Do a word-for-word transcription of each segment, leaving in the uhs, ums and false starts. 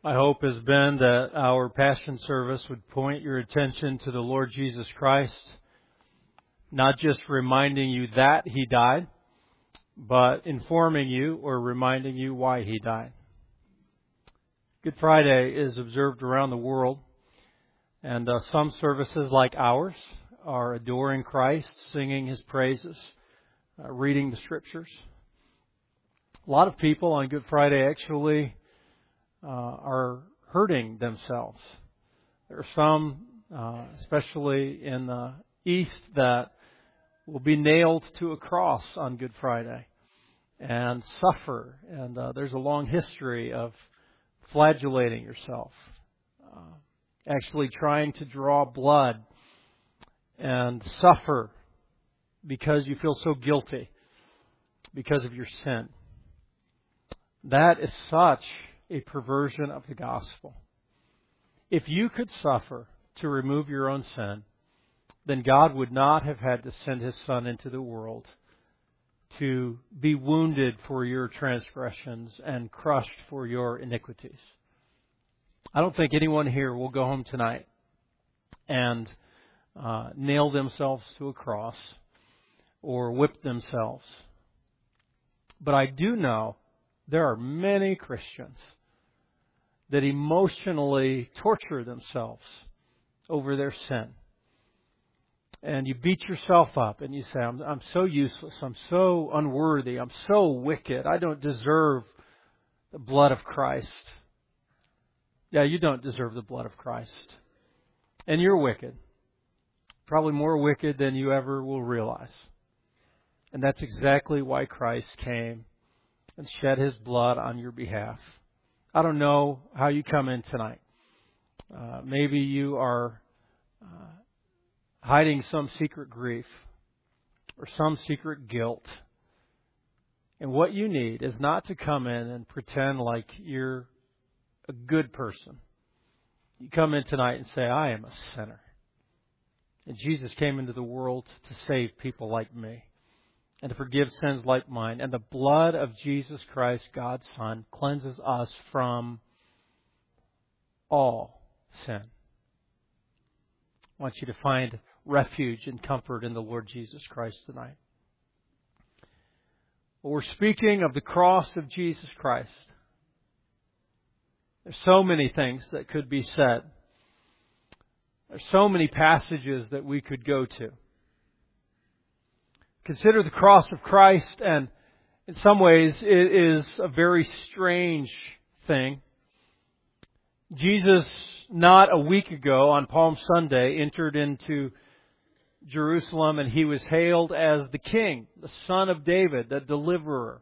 My hope has been that our Passion service would point your attention to the Lord Jesus Christ, not just reminding you that He died, but informing you or reminding you why He died. Good Friday is observed around the world, and uh, some services like ours are adoring Christ, singing His praises, uh, reading the Scriptures. A lot of people on Good Friday actually Uh, are hurting themselves. There are some, uh, especially in the East, that will be nailed to a cross on Good Friday and suffer. And uh, there's a long history of flagellating yourself, uh, actually trying to draw blood and suffer because you feel so guilty because of your sin. That is such a perversion of the gospel. If you could suffer to remove your own sin, then God would not have had to send His Son into the world to be wounded for your transgressions and crushed for your iniquities. I don't think anyone here will go home tonight and uh, nail themselves to a cross or whip themselves. But I do know there are many Christians that emotionally torture themselves over their sin. And you beat yourself up and you say, I'm, I'm so useless, I'm so unworthy, I'm so wicked, I don't deserve the blood of Christ. Yeah, you don't deserve the blood of Christ. And you're wicked. Probably more wicked than you ever will realize. And that's exactly why Christ came and shed His blood on your behalf. I don't know how you come in tonight. Uh, maybe you are uh, hiding some secret grief or some secret guilt. And what you need is not to come in and pretend like you're a good person. You come in tonight and say, I am a sinner. And Jesus came into the world to save people like me and to forgive sins like mine. And the blood of Jesus Christ, God's Son, cleanses us from all sin. I want you to find refuge and comfort in the Lord Jesus Christ tonight. Well, we're speaking of the cross of Jesus Christ. There's so many things that could be said. There's so many passages that we could go to. Consider the cross of Christ, and in some ways it is a very strange thing. Jesus, not a week ago on Palm Sunday, entered into Jerusalem and He was hailed as the King, the Son of David, the Deliverer.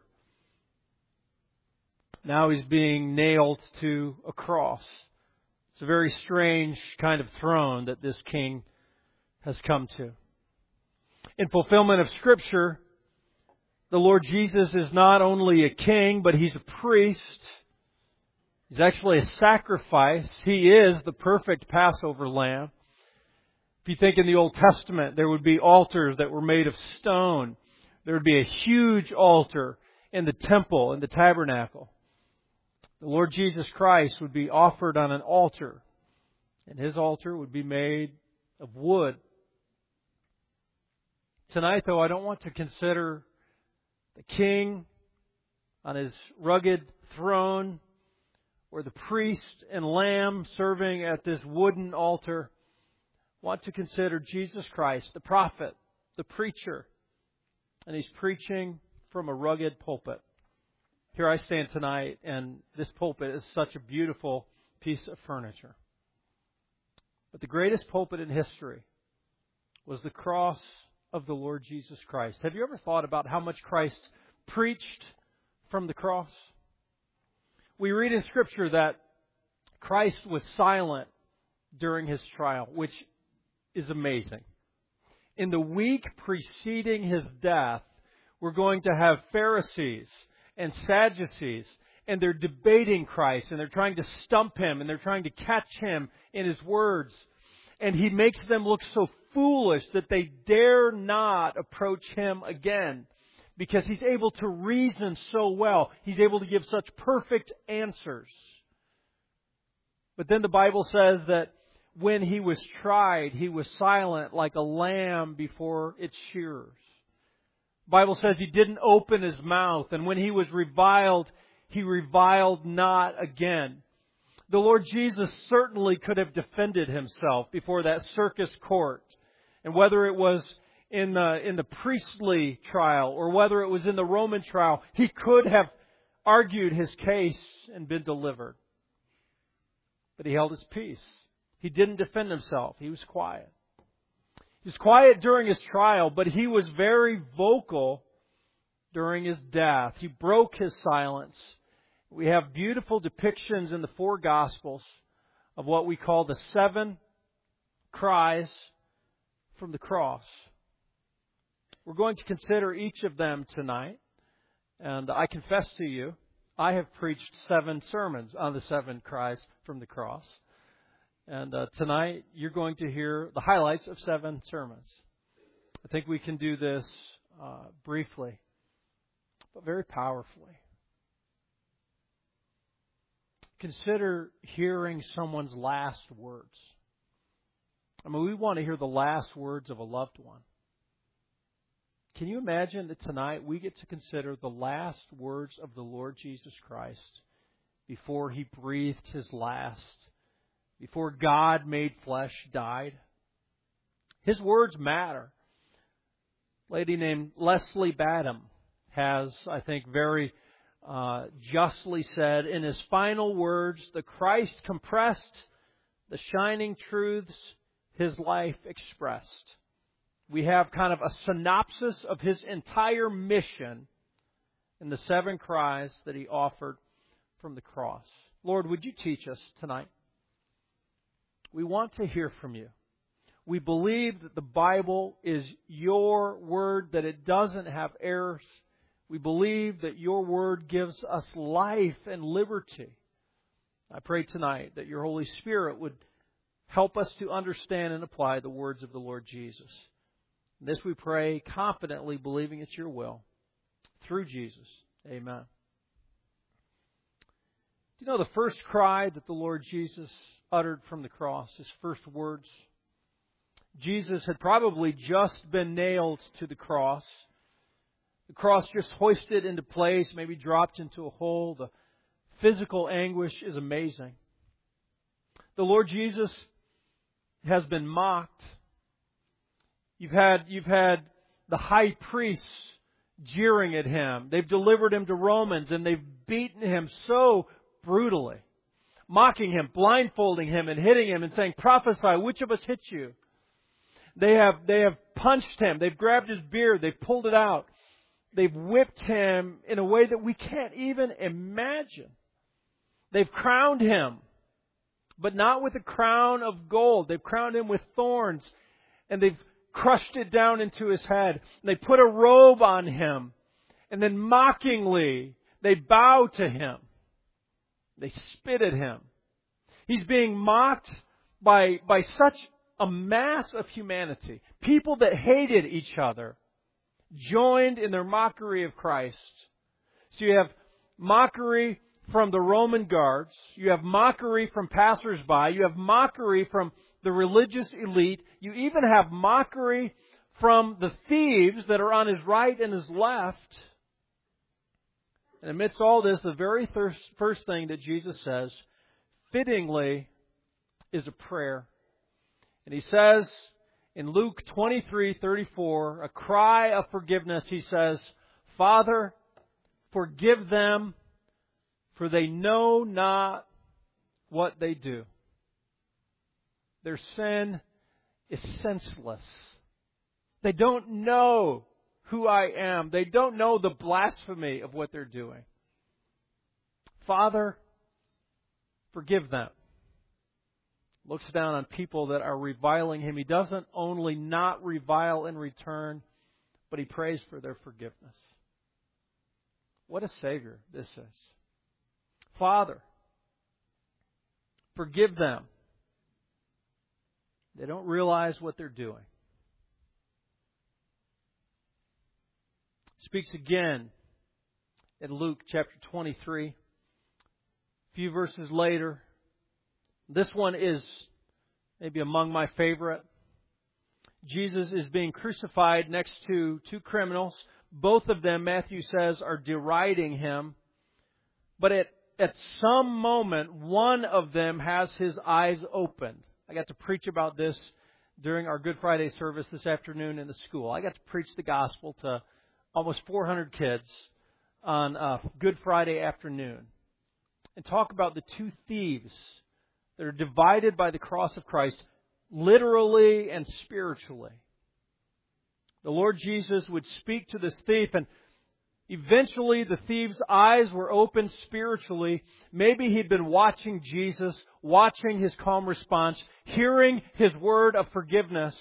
Now He's being nailed to a cross. It's a very strange kind of throne that this King has come to. In fulfillment of Scripture, the Lord Jesus is not only a king, but He's a priest. He's actually a sacrifice. He is the perfect Passover lamb. If you think in the Old Testament, there would be altars that were made of stone. There would be a huge altar in the temple, in the tabernacle. The Lord Jesus Christ would be offered on an altar, and His altar would be made of wood. Tonight, though, I don't want to consider the king on his rugged throne or the priest and lamb serving at this wooden altar. I want to consider Jesus Christ, the prophet, the preacher, and He's preaching from a rugged pulpit. Here I stand tonight, and this pulpit is such a beautiful piece of furniture. But the greatest pulpit in history was the cross of the Lord Jesus Christ. Have you ever thought about how much Christ preached from the cross? We read in Scripture that Christ was silent during His trial, which is amazing. In the week preceding His death, we're going to have Pharisees and Sadducees, and they're debating Christ, and they're trying to stump Him, and they're trying to catch Him in His words. And He makes them look so foolish that they dare not approach Him again, because He's able to reason so well. He's able to give such perfect answers. But then the Bible says that when He was tried, He was silent like a lamb before its shearers. The Bible says He didn't open His mouth, and when He was reviled, He reviled not again. The Lord Jesus certainly could have defended Himself before that circus court. And whether it was in the, in the priestly trial or whether it was in the Roman trial, He could have argued His case and been delivered. But He held His peace. He didn't defend Himself. He was quiet. He was quiet during His trial, but He was very vocal during His death. He broke His silence. We have beautiful depictions in the four Gospels of what we call the seven cries from the cross. We're going to consider each of them tonight. And I confess to you, I have preached seven sermons on the seven cries from the cross. And uh, tonight, you're going to hear the highlights of seven sermons. I think we can do this uh, briefly, but very powerfully. Consider hearing someone's last words. I mean, we want to hear the last words of a loved one. Can you imagine that tonight we get to consider the last words of the Lord Jesus Christ before He breathed His last, before God made flesh, died? His words matter. A lady named Leslie Badham has, I think, very uh, justly said, in his final words, the Christ compressed, the shining truths His life expressed. We have kind of a synopsis of His entire mission in the seven cries that He offered from the cross. Lord, would You teach us tonight? We want to hear from You. We believe that the Bible is Your Word, that it doesn't have errors. We believe that Your Word gives us life and liberty. I pray tonight that Your Holy Spirit would help us to understand and apply the words of the Lord Jesus. And this we pray confidently, believing it's Your will. Through Jesus. Amen. Do you know the first cry that the Lord Jesus uttered from the cross, His first words? Jesus had probably just been nailed to the cross. The cross just hoisted into place, maybe dropped into a hole. The physical anguish is amazing. The Lord Jesus has been mocked. You've had, you've had the high priests jeering at Him. They've delivered Him to Romans and they've beaten Him so brutally. Mocking Him, blindfolding Him and hitting Him and saying, prophesy, which of us hit you? They have, they have punched Him. They've grabbed His beard. They've pulled it out. They've whipped Him in a way that we can't even imagine. They've crowned Him, but not with a crown of gold. They've crowned Him with thorns, and they've crushed it down into His head. They put a robe on Him, and then mockingly they bow to Him. They spit at Him. He's being mocked by, by such a mass of humanity. People that hated each other joined in their mockery of Christ. So you have mockery from the Roman guards. You have mockery from passersby. You have mockery from the religious elite. You even have mockery from the thieves that are on His right and His left. And amidst all this, the very first, first thing that Jesus says, fittingly, is a prayer. And He says in Luke twenty-three thirty-four, a cry of forgiveness, He says, Father, forgive them, for they know not what they do. Their sin is senseless. They don't know who I am. They don't know the blasphemy of what they're doing. Father, forgive them. Looks down on people that are reviling Him. He doesn't only not revile in return, but He prays for their forgiveness. What a Savior this is. Father, forgive them. They don't realize what they're doing. Speaks again in Luke chapter twenty-three. A few verses later, This one is maybe among my favorite. Jesus is being crucified next to two criminals. Both of them, Matthew says, are deriding him. But at, at some moment, one of them has his eyes opened. I got to preach about this during our Good Friday service this afternoon in the school. I got to preach the gospel to almost four hundred kids on uh, Good Friday afternoon and talk about the two thieves that are divided by the cross of Christ, literally and spiritually. The Lord Jesus would speak to this thief, and eventually the thief's eyes were opened spiritually. Maybe he'd been watching Jesus, watching his calm response, hearing his word of forgiveness.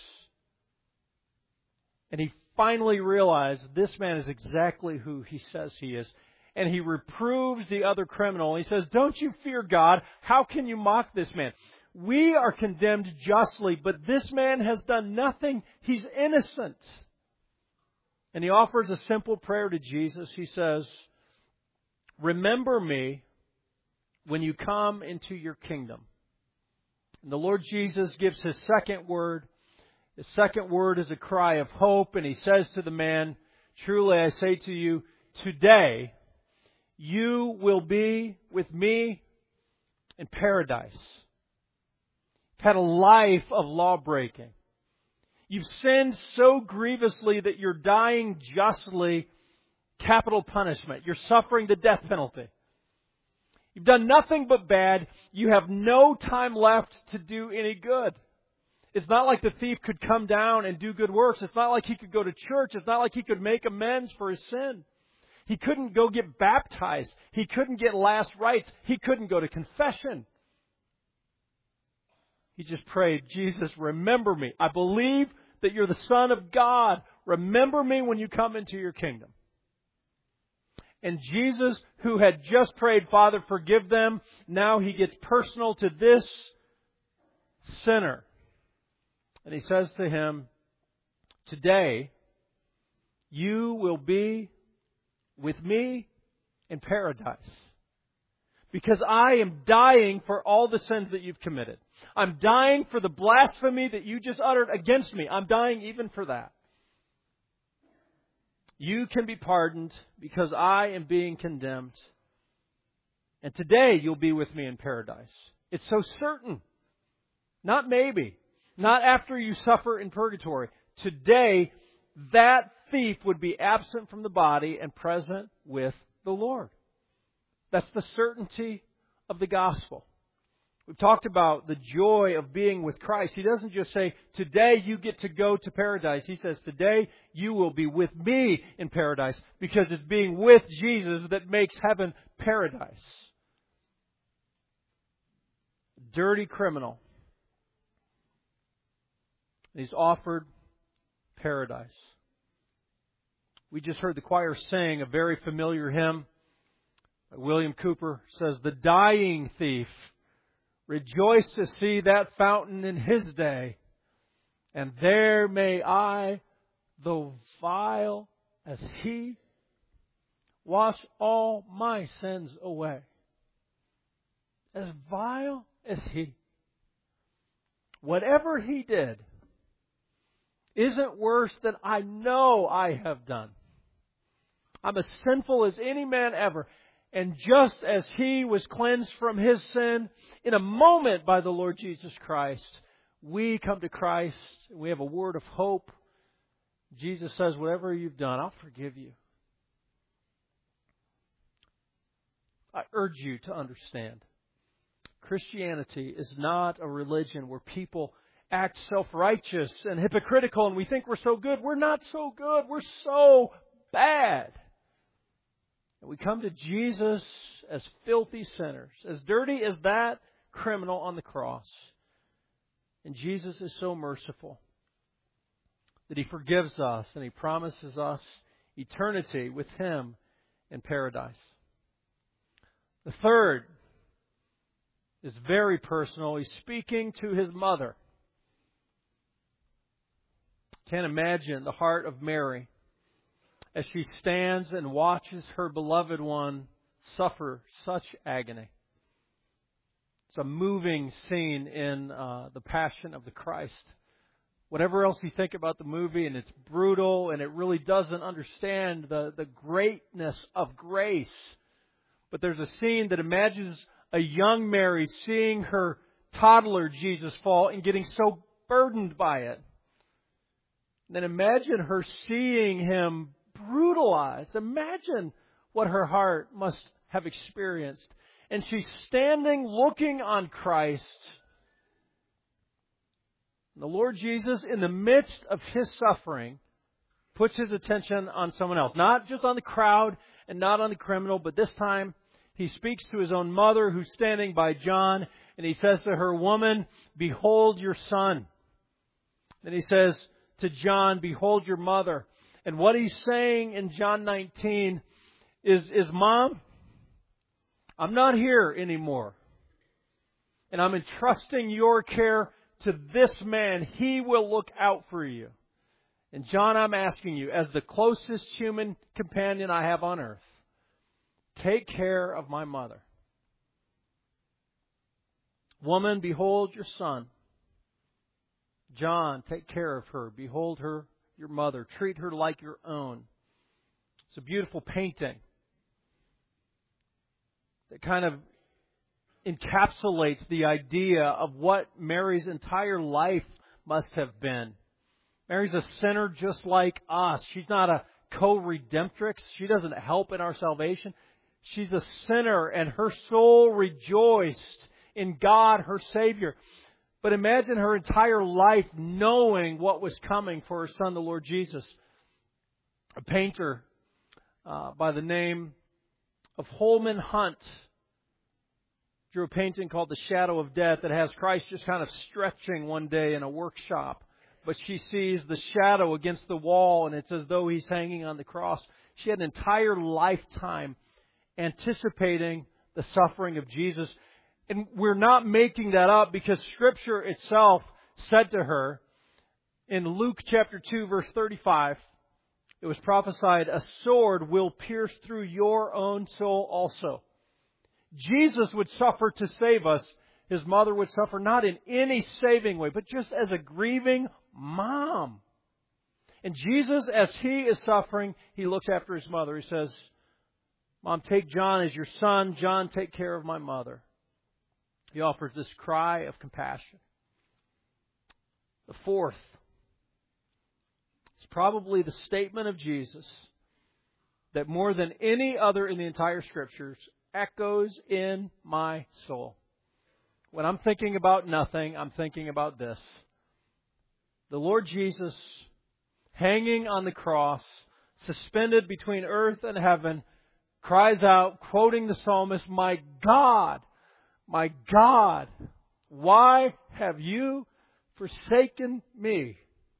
And he finally realized this man is exactly who he says he is. And he reproves the other criminal. He says, "Don't you fear God? How can you mock this man? We are condemned justly, but this man has done nothing. He's innocent." And he offers a simple prayer to Jesus. He says, "Remember me when you come into your kingdom." And the Lord Jesus gives his second word. His second word is a cry of hope. And he says to the man, "Truly I say to you, today you will be with me in paradise." You've had a life of law breaking. You've sinned so grievously that you're dying justly, capital punishment. You're suffering the death penalty. You've done nothing but bad. You have no time left to do any good. It's not like the thief could come down and do good works. It's not like he could go to church. It's not like he could make amends for his sin. He couldn't go get baptized. He couldn't get last rites. He couldn't go to confession. He just prayed, "Jesus, remember me. I believe that you're the Son of God. Remember me when you come into your kingdom." And Jesus, who had just prayed, "Father, forgive them," now he gets personal to this sinner. And he says to him, "Today you will be with me in paradise. Because I am dying for all the sins that you've committed. I'm dying for the blasphemy that you just uttered against me. I'm dying even for that. You can be pardoned because I am being condemned. And today you'll be with me in paradise." It's so certain. Not maybe. Not after you suffer in purgatory. Today, that thief would be absent from the body and present with the Lord. That's the certainty of the gospel. We've talked about the joy of being with Christ. He doesn't just say, "Today you get to go to paradise." He says, "Today you will be with me in paradise," because it's being with Jesus that makes heaven paradise. Dirty criminal. He's offered paradise. We just heard the choir sing a very familiar hymn. William Cooper says, "The dying thief rejoiced to see that fountain in his day, and there may I, though vile as he, wash all my sins away." As vile as he. Whatever he did isn't worse than I know I have done. I'm as sinful as any man ever. And just as he was cleansed from his sin in a moment by the Lord Jesus Christ, we come to Christ. We have a word of hope. Jesus says, "Whatever you've done, I'll forgive you." I urge you to understand, Christianity is not a religion where people act self-righteous and hypocritical and we think we're so good. We're not so good. We're so bad. And we come to Jesus as filthy sinners, as dirty as that criminal on the cross. And Jesus is so merciful that He forgives us and He promises us eternity with Him in paradise. The third is very personal. He's speaking to His mother. Can't imagine the heart of Mary as she stands and watches her beloved one suffer such agony. It's a moving scene in uh, the Passion of the Christ. Whatever else you think about the movie, and it's brutal, and it really doesn't understand the, the greatness of grace. But there's a scene that imagines a young Mary seeing her toddler Jesus fall and getting so burdened by it. And then imagine her seeing Him brutalized. Imagine what her heart must have experienced. And she's standing looking on Christ. The Lord Jesus, in the midst of His suffering, puts His attention on someone else. Not just on the crowd and not on the criminal, but this time He speaks to His own mother who's standing by John, and He says to her, "Woman, behold your son." Then He says to John, "Behold your mother." And what He's saying in John nineteen is, is Mom, I'm not here anymore. And I'm entrusting your care to this man. He will look out for you. And John, I'm asking you, as the closest human companion I have on earth, take care of my mother. Woman, behold your son. John, take care of her. Behold her, your mother. Treat her like your own. It's a beautiful painting that kind of encapsulates the idea of what Mary's entire life must have been. Mary's a sinner just like us. She's not a co-redemptrix. She doesn't help in our salvation. She's a sinner, and her soul rejoiced in God, her Savior. But imagine her entire life knowing what was coming for her son, the Lord Jesus. A painter uh, by the name of Holman Hunt drew a painting called The Shadow of Death that has Christ just kind of stretching one day in a workshop. But she sees the shadow against the wall, and it's as though He's hanging on the cross. She had an entire lifetime anticipating the suffering of Jesus. And we're not making that up, because Scripture itself said to her in Luke chapter two, verse thirty-five, it was prophesied, "A sword will pierce through your own soul also." Jesus would suffer to save us. His mother would suffer not in any saving way, but just as a grieving mom. And Jesus, as He is suffering, He looks after His mother. He says, "Mom, take John as your son. John, take care of my mother." He offers this cry of compassion. The fourth is probably the statement of Jesus that more than any other in the entire Scriptures echoes in my soul. When I'm thinking about nothing, I'm thinking about this. The Lord Jesus, hanging on the cross, suspended between earth and heaven, cries out, quoting the psalmist, "My God, my God, why have you forsaken me?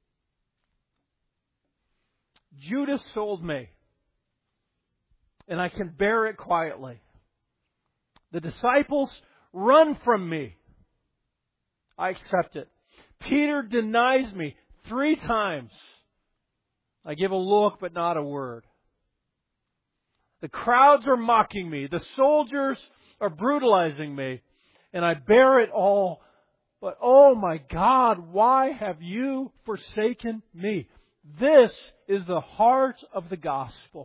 Judas sold me, and I can bear it quietly. The disciples run from me. I accept it. Peter denies me three times. I give a look, but not a word. The crowds are mocking me. The soldiers are brutalizing me. And I bear it all. But oh my God, why have you forsaken me?" This is the heart of the gospel.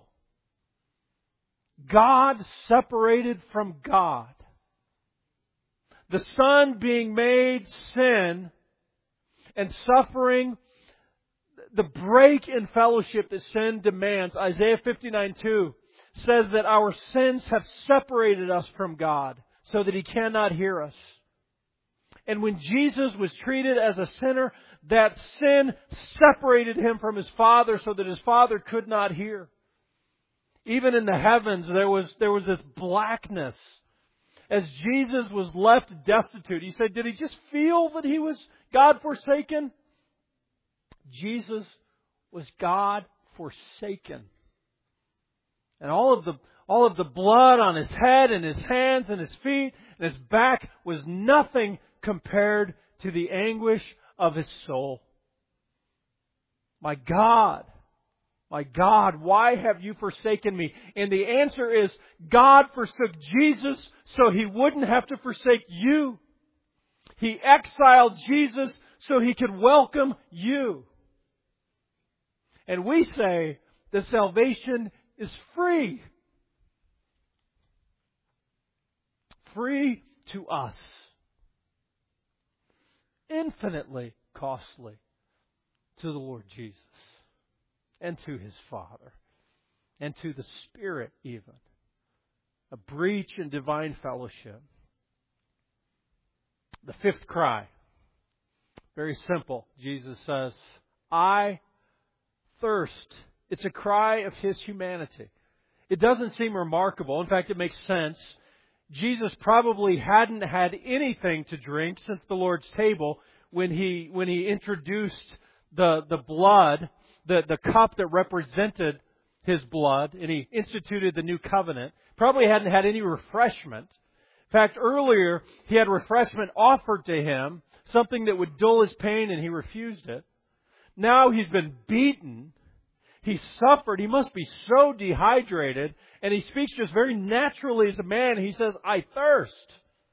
God separated from God. The Son being made sin and suffering the break in fellowship that sin demands. Isaiah fifty-nine two says that our sins have separated us from God so that He cannot hear us. And when Jesus was treated as a sinner, that sin separated Him from His Father so that His Father could not hear. Even in the heavens, there was, there was this blackness. As Jesus was left destitute, He said, did He just feel that He was God forsaken? Jesus was God forsaken. And all of the all of the blood on His head and His hands and His feet and His back was nothing compared to the anguish of His soul. My God, My God, why have you forsaken me? And the answer is, God forsook Jesus so He wouldn't have to forsake you. He exiled Jesus so He could welcome you. And we say that salvation is free. Free to us. Infinitely costly to the Lord Jesus. And to His Father. And to the Spirit even. A breach in divine fellowship. The fifth cry. Very simple. Jesus says, I thirst. It's a cry of His humanity. It doesn't seem remarkable. In fact, it makes sense. Jesus probably hadn't had anything to drink since the Lord's table when He when He introduced the, the blood, the, the cup that represented His blood, and He instituted the new covenant. Probably hadn't had any refreshment. In fact, earlier, He had refreshment offered to Him, something that would dull His pain, and He refused it. Now He's been beaten. He suffered. He must be so dehydrated. And He speaks just very naturally as a man. He says, I thirst.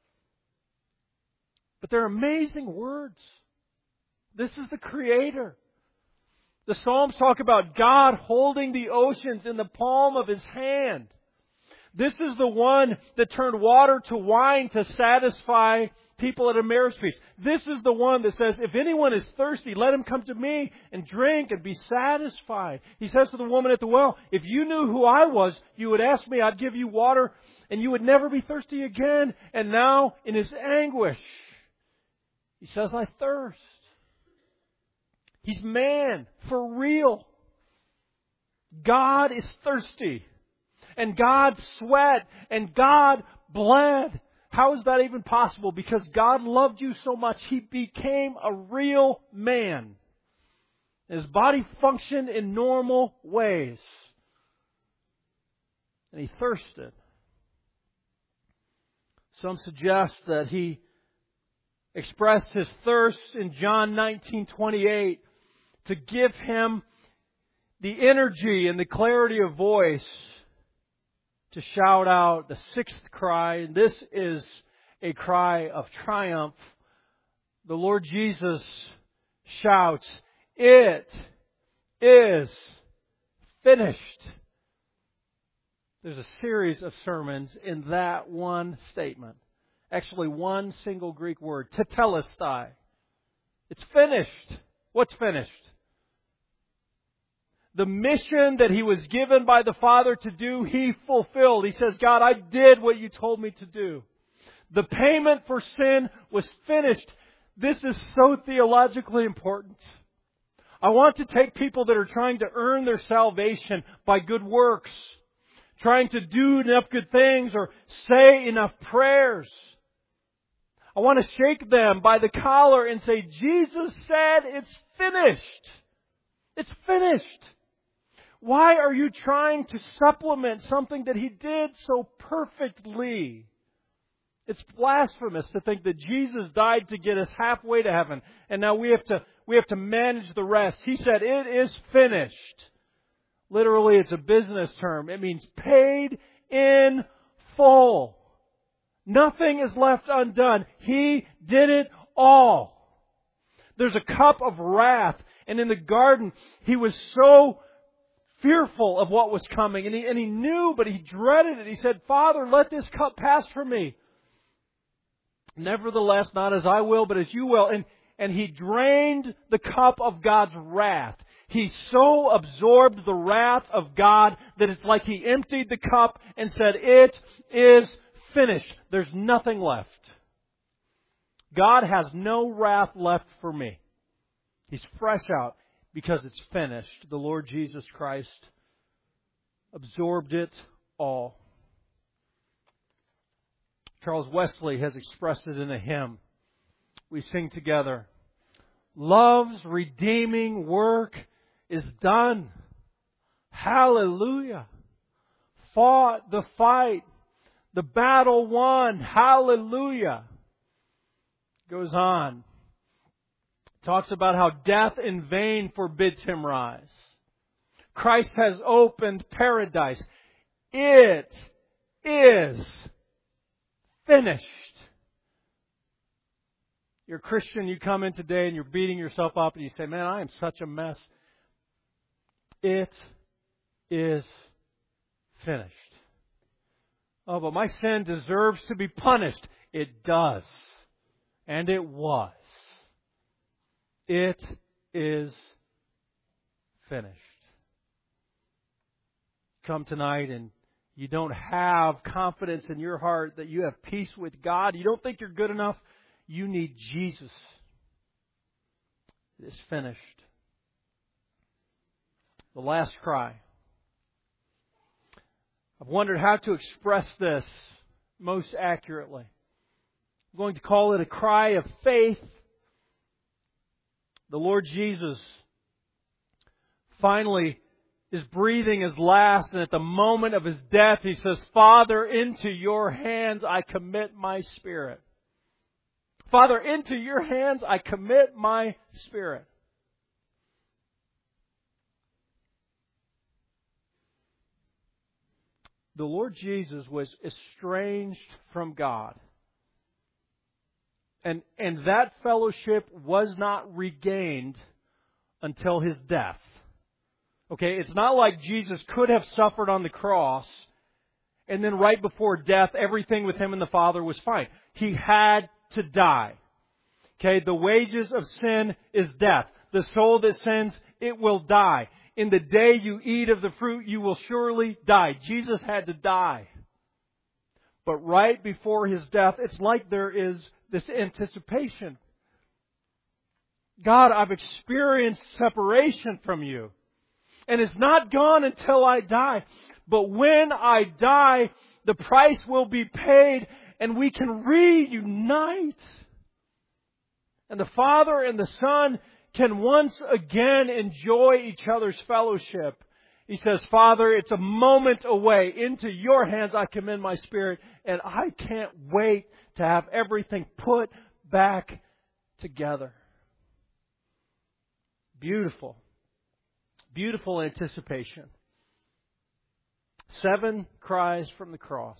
But they're amazing words. This is the Creator. The Psalms talk about God holding the oceans in the palm of His hand. This is the one that turned water to wine to satisfy people at a marriage feast. This is the one that says, if anyone is thirsty, let him come to me and drink and be satisfied. He says to the woman at the well, if you knew who I was, you would ask me, I'd give you water, and you would never be thirsty again. And now, in His anguish, He says, I thirst. He's man, for real. God is thirsty. And God sweat. And God bled. How is that even possible? Because God loved you so much, He became a real man. His body functioned in normal ways. And He thirsted. Some suggest that He expressed His thirst in John nineteen twenty-eight to give Him the energy and the clarity of voice to shout out the sixth cry. And this is a cry of triumph. The Lord Jesus shouts, it is finished. There's a series of sermons in that one statement. Actually, one single Greek word, tetelestai. It's finished. What's finished? The mission that He was given by the Father to do, He fulfilled. He says, God, I did what you told me to do. The payment for sin was finished. This is so theologically important. I want to take people that are trying to earn their salvation by good works, trying to do enough good things or say enough prayers. I want to shake them by the collar and say, Jesus said it's finished. It's finished. Why are you trying to supplement something that He did so perfectly? It's blasphemous to think that Jesus died to get us halfway to heaven, and now we have to we have to manage the rest. He said, it is finished. Literally, it's a business term. It means paid in full. Nothing is left undone. He did it all. There's a cup of wrath, and in the garden, He was so fearful of what was coming. And he, and he knew, but he dreaded it. He said, Father, let this cup pass from me. Nevertheless, not as I will, but as you will. And, and he drained the cup of God's wrath. He so absorbed the wrath of God that it's like He emptied the cup and said, it is finished. There's nothing left. God has no wrath left for me. He's fresh out. Because it's finished. The Lord Jesus Christ absorbed it all. Charles Wesley has expressed it in a hymn. We sing together. Love's redeeming work is done. Hallelujah. Fought the fight. The battle won. Hallelujah. Goes on. Talks about how death in vain forbids Him rise. Christ has opened paradise. It is finished. You're a Christian, you come in today and you're beating yourself up and you say, man, I am such a mess. It is finished. Oh, but my sin deserves to be punished. It does. And it was. It is finished. Come tonight and you don't have confidence in your heart that you have peace with God. You don't think you're good enough. You need Jesus. It is finished. The last cry. I've wondered how to express this most accurately. I'm going to call it a cry of faith. The Lord Jesus finally is breathing his last, and at the moment of his death, he says, Father, into your hands I commit my spirit. Father, into your hands I commit my spirit. The Lord Jesus was estranged from God. And, and that fellowship was not regained until his death. Okay, it's not like Jesus could have suffered on the cross and then right before death, everything with him and the Father was fine. He had to die. Okay, the wages of sin is death. The soul that sins, it will die. In the day you eat of the fruit, you will surely die. Jesus had to die. But right before his death, it's like there is this anticipation. God, I've experienced separation from you. And it's not gone until I die. But when I die, the price will be paid and we can reunite. And the Father and the Son can once again enjoy each other's fellowship. He says, Father, it's a moment away. Into your hands I commend my spirit. And I can't wait to have everything put back together. Beautiful. Beautiful anticipation. Seven cries from the cross.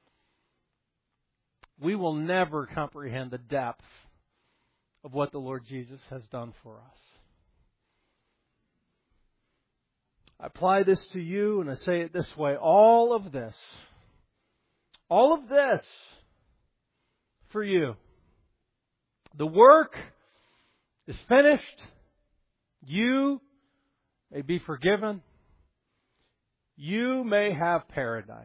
We will never comprehend the depth of what the Lord Jesus has done for us. I apply this to you and I say it this way. All of this, all of this for you. The work is finished. You may be forgiven. You may have paradise.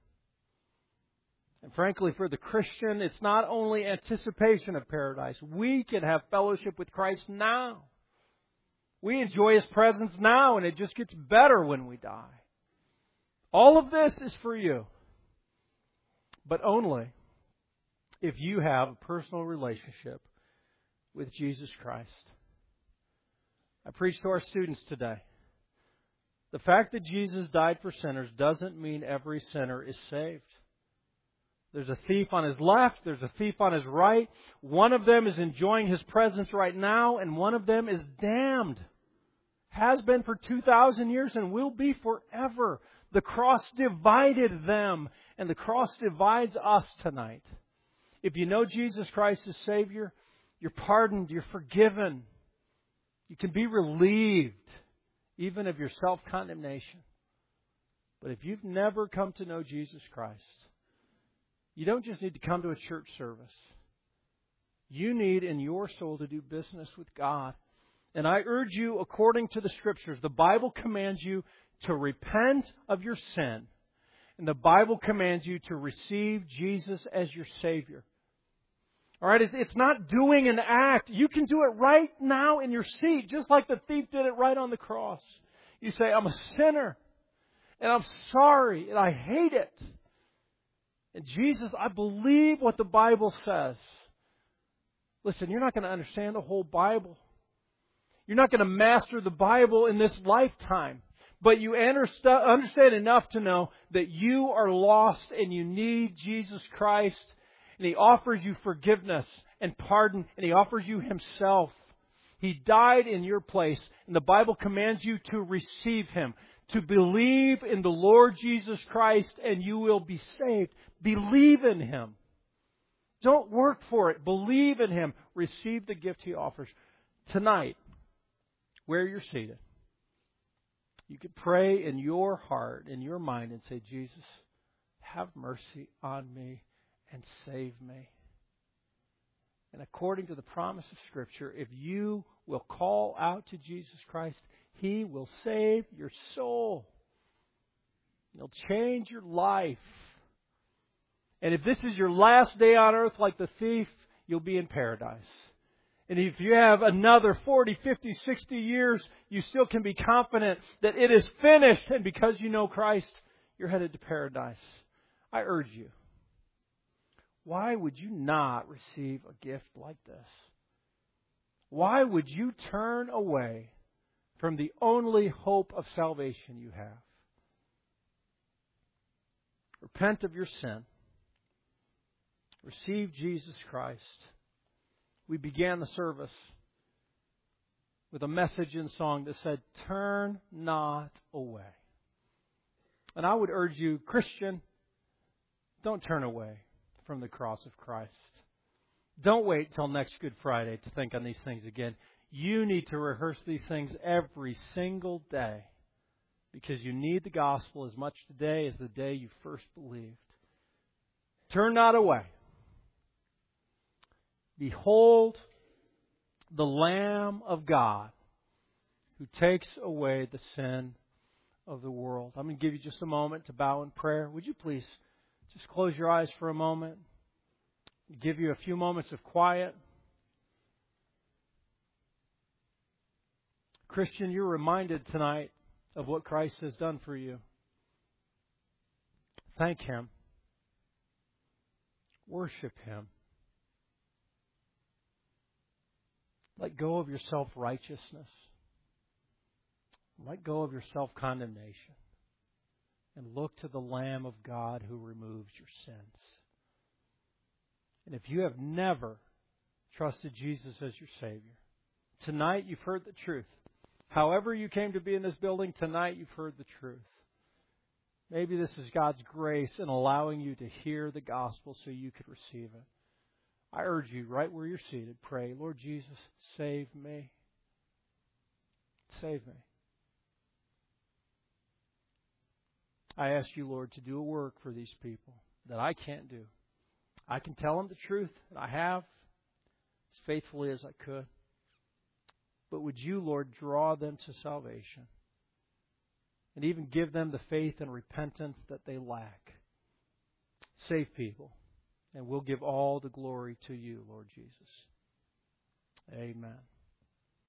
And frankly, for the Christian, it's not only anticipation of paradise. We can have fellowship with Christ now. We enjoy His presence now, and it just gets better when we die. All of this is for you. But only if you have a personal relationship with Jesus Christ. I preach to our students today. The fact that Jesus died for sinners doesn't mean every sinner is saved. There's a thief on his left. There's a thief on his right. One of them is enjoying His presence right now, and one of them is damned. Has been for two thousand years and will be forever. The cross divided them, and the cross divides us tonight. If you know Jesus Christ as Savior, you're pardoned, you're forgiven. You can be relieved even of your self-condemnation. But if you've never come to know Jesus Christ, you don't just need to come to a church service. You need in your soul to do business with God. And I urge you, according to the Scriptures, the Bible commands you to repent of your sin. And the Bible commands you to receive Jesus as your Savior. All right, it's, it's not doing an act. You can do it right now in your seat, just like the thief did it right on the cross. You say, I'm a sinner, and I'm sorry, and I hate it. And Jesus, I believe what the Bible says. Listen, you're not going to understand the whole Bible. You're not going to master the Bible in this lifetime. But you understand enough to know that you are lost and you need Jesus Christ. And He offers you forgiveness and pardon. And He offers you Himself. He died in your place. And the Bible commands you to receive Him, to believe in the Lord Jesus Christ, and you will be saved. Believe in Him. Don't work for it. Believe in Him. Receive the gift He offers. Tonight, where you're seated, you could pray in your heart, in your mind, and say, Jesus, have mercy on me and save me. And according to the promise of Scripture, if you will call out to Jesus Christ, He will save your soul. He'll change your life. And if this is your last day on earth like the thief, you'll be in paradise. And if you have another forty, fifty, sixty years, you still can be confident that it is finished. And because you know Christ, you're headed to paradise. I urge you, why would you not receive a gift like this? Why would you turn away from the only hope of salvation you have? Repent of your sin. Receive Jesus Christ. We began the service with a message in song that said, turn not away. And I would urge you, Christian, don't turn away from the cross of Christ. Don't wait till next Good Friday to think on these things again. You need to rehearse these things every single day because you need the gospel as much today as the day you first believed. Turn not away. Behold the Lamb of God who takes away the sin of the world. I'm going to give you just a moment to bow in prayer. Would you please just close your eyes for a moment? Give you a few moments of quiet. Christian, you're reminded tonight of what Christ has done for you. Thank Him. Worship Him. Let go of your self-righteousness. Let go of your self-condemnation. And look to the Lamb of God who removes your sins. And if you have never trusted Jesus as your Savior, tonight you've heard the truth. However you came to be in this building, tonight you've heard the truth. Maybe this is God's grace in allowing you to hear the gospel so you could receive it. I urge you, right where you're seated, pray, Lord Jesus, save me. Save me. I ask you, Lord, to do a work for these people that I can't do. I can tell them the truth, and I have, as faithfully as I could. But would you, Lord, draw them to salvation and even give them the faith and repentance that they lack. Save people, and we'll give all the glory to you, Lord Jesus. Amen.